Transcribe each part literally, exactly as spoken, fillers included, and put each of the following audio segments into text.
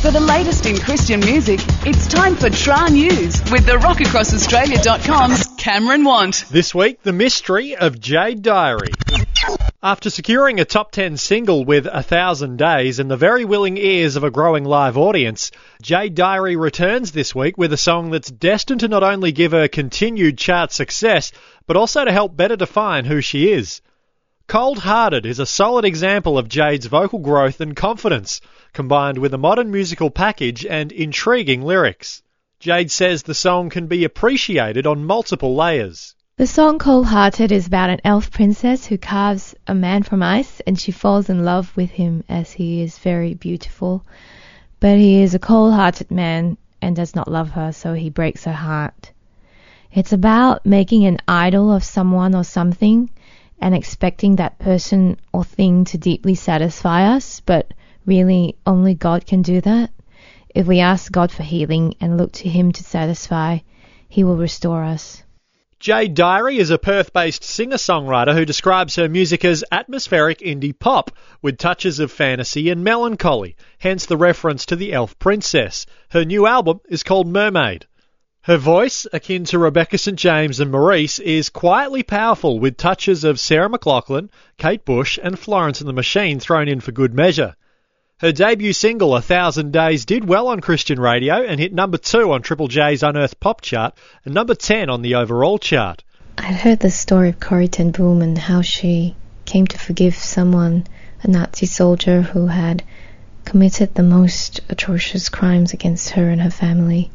For the latest in Christian music, it's time for Tra News with the rock across australia dot com's Cameron Want. This week, the mystery of Jade Diary. After securing a top ten single with A Thousand Days and the very willing ears of a growing live audience, Jade Diary returns this week with a song that's destined to not only give her continued chart success, but also to help better define who she is. Cold Hearted is a solid example of Jade's vocal growth and confidence, combined with a modern musical package and intriguing lyrics. Jade says the song can be appreciated on multiple layers. The song Cold Hearted is about an elf princess who carves a man from ice, and she falls in love with him as he is very beautiful. But he is a cold-hearted man and does not love her, so he breaks her heart. It's about making an idol of someone or something and expecting that person or thing to deeply satisfy us, but really only God can do that. If we ask God for healing and look to Him to satisfy, He will restore us. Jade Diary is a Perth-based singer-songwriter who describes her music as atmospheric indie pop, with touches of fantasy and melancholy, hence the reference to the elf princess. Her new album is called Mermaid. Her voice, akin to Rebecca Saint James and Maurice, is quietly powerful with touches of Sarah McLachlan, Kate Bush and Florence and the Machine thrown in for good measure. Her debut single, A Thousand Days, did well on Christian radio and hit number two on Triple J's Unearthed Pop chart and number ten on the overall chart. I'd heard the story of Corrie ten Boom and how she came to forgive someone, a Nazi soldier who had committed the most atrocious crimes against her and her family.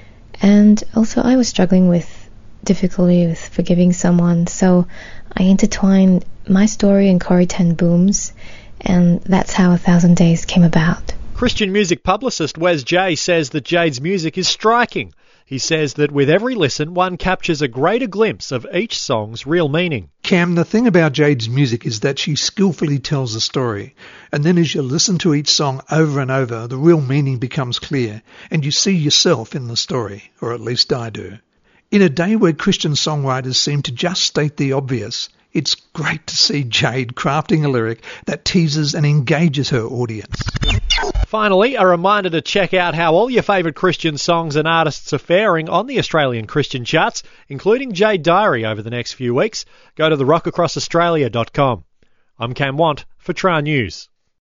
And also I was struggling with difficulty with forgiving someone, so I intertwined my story and Corrie ten Boom's, and that's how A Thousand Days came about. Christian music publicist Wes J says that Jade's music is striking. He says that with every listen, one captures a greater glimpse of each song's real meaning. Cam, the thing about Jade's music is that she skillfully tells a story. And then as you listen to each song over and over, the real meaning becomes clear, and you see yourself in the story, or at least I do. In a day where Christian songwriters seem to just state the obvious, it's great to see Jade crafting a lyric that teases and engages her audience. Finally, a reminder to check out how all your favourite Christian songs and artists are faring on the Australian Christian charts, including Jade Diary over the next few weeks. Go to the rock across australia dot com. I'm Cam Want for Tra News.